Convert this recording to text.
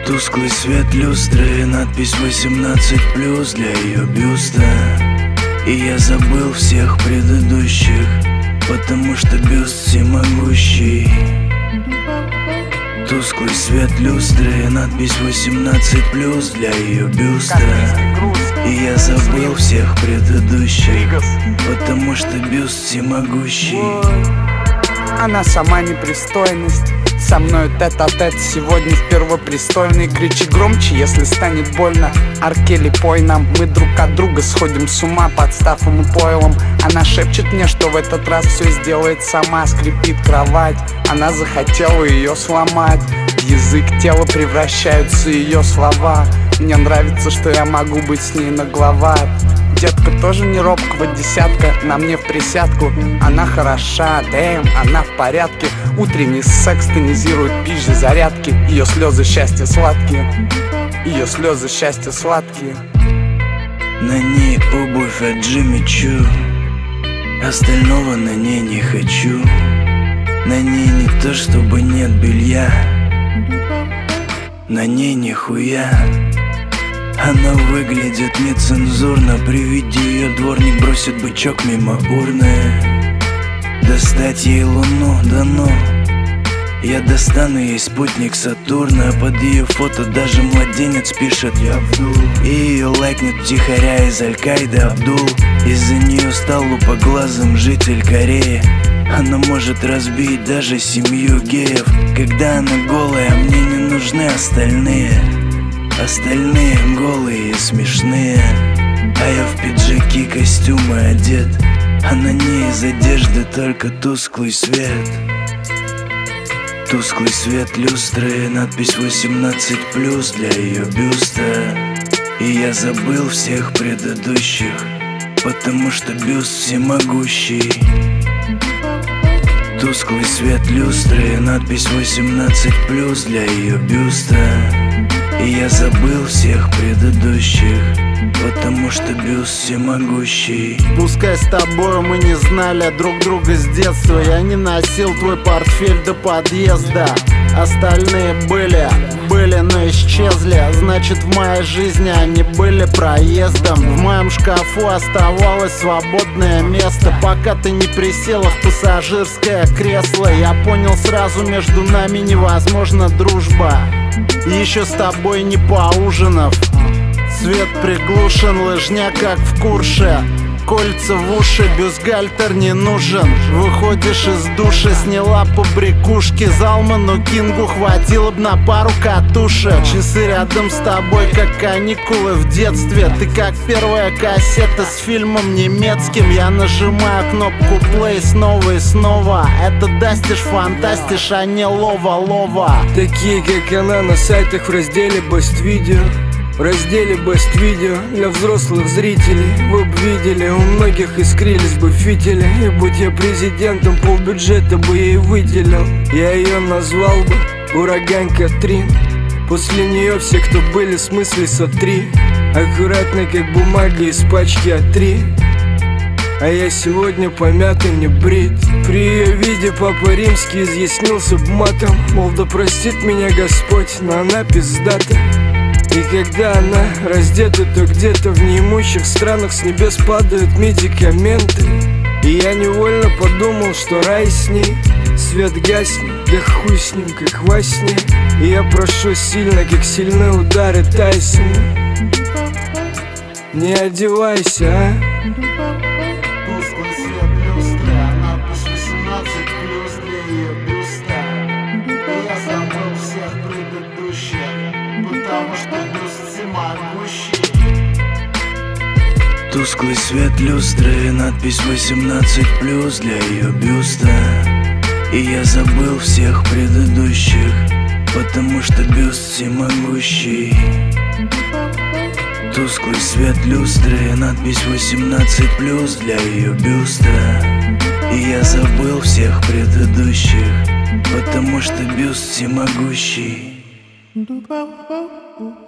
Тусклый свет люстры, надпись 18+ для ее бюста. И я забыл всех предыдущих, потому что бюст всемогущий. Тусклый свет люстры, надпись 18+ для ее бюста. И я забыл всех предыдущих, потому что бюст всемогущий. Она сама непристойность, со мною тет-а-тет сегодня в первопрестольной. Кричи громче, если станет больно. Аркели, пой нам, мы друг от друга сходим с ума под стафом и пойлом. Она шепчет мне, что в этот раз все сделает сама. Скрипит кровать, она захотела ее сломать. В язык тела превращаются ее слова. Мне нравится, что я могу быть с ней нагловат. Детка тоже не робкого десятка, на мне в присядку. Она хороша, дэм, она в порядке. Утренний секс тонизирует пищи зарядки. Ее слезы счастья сладкие, ее слезы счастья сладкие. На ней обувь от Джимми Чу, остального на ней не хочу. На ней не то чтобы нет белья, на ней нихуя. Она выглядит нецензурно, при виде ее дворник бросит бычок мимо урны. Достать ей луну, да ну. Я достану ей спутник Сатурна. Под ее фото даже младенец пишет «Я Абдул». И ее лайкнет втихаря из Аль-Каиды Абдул. Из-за нее стал лупоглазым житель Кореи. Она может разбить даже семью геев. Когда она голая, мне не нужны остальные. Остальные голые и смешные. А я в пиджаки, костюмы одет, а на ней из одежды только тусклый свет. Тусклый свет люстры, надпись 18+ для ее бюста. И я забыл всех предыдущих, потому что бюст всемогущий. Тусклый свет люстры, надпись 18+ для ее бюста. И я забыл всех предыдущих, потому что бюст всемогущий. Пускай с тобой мы не знали друг друга с детства. Я не носил твой портфель до подъезда. Остальные были, но исчезли. Значит, в моей жизни они были проездом. В моем шкафу оставалось свободное место, пока ты не присела в пассажирское кресло. Я понял сразу, между нами невозможна дружба. Еще с тобой не поужинав. Свет приглушен, лыжня как в Курше. Кольца в уши, бюстгальтер не нужен. Выходишь из душа, сняла побрякушки. Залману Кингу хватило б на пару катушек. Часы рядом с тобой, как каникулы в детстве. Ты как первая кассета с фильмом немецким. Я нажимаю кнопку play снова и снова. Это дастишь, фантастиш, а не лова-лова. Такие как она на сайтах в разделе Best Video. В разделе Best Video для взрослых зрителей. Вы б видели, у многих искрились бы фитили. И будь я президентом, полбюджета бы ей выделил. Я ее назвал бы Ураган Катрин. После нее все, кто были, в смысле сотри. Аккуратно, как бумага из пачки А3. А я сегодня помятый, не брит. При ее виде Папа Римский изъяснился б матом. Мол, да простит меня Господь, но она пиздата. И когда она раздета, то где-то в неимущих странах с небес падают медикаменты. И я невольно подумал, что рай с ней. Свет гаснет, да хуй с ним, как во сне. И я прошу сильно, как сильны удары Тайсона. Не одевайся, а? Тусклый свет люстры, надпись 18+ для ее бюста. И я забыл всех предыдущих, потому что бюст всемогущий. Тусклый свет люстры, надпись 18+ для ее бюста. И я забыл всех предыдущих, потому что бюст всемогущий. Тусклый свет люстры, надпись 18+ для ее бюста. И я забыл всех предыдущих, потому что бюст всемогущий.